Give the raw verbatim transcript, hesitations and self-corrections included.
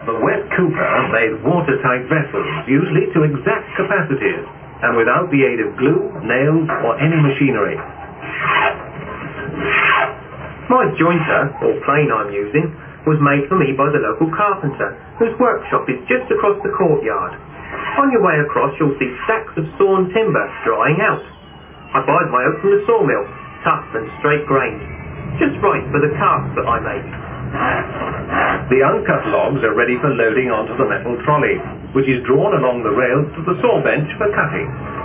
The wet cooper made watertight vessels, usually to exact capacities, and without the aid of glue, nails, or any machinery. My jointer, or plane I'm using, was made for me by the local carpenter, whose workshop is just across the courtyard. On your way across you'll see stacks of sawn timber drying out. I buy my oak from the sawmill, tough and straight grained, just right for the casks that I make. The uncut logs are ready for loading onto the metal trolley, which is drawn along the rails to the saw bench for cutting.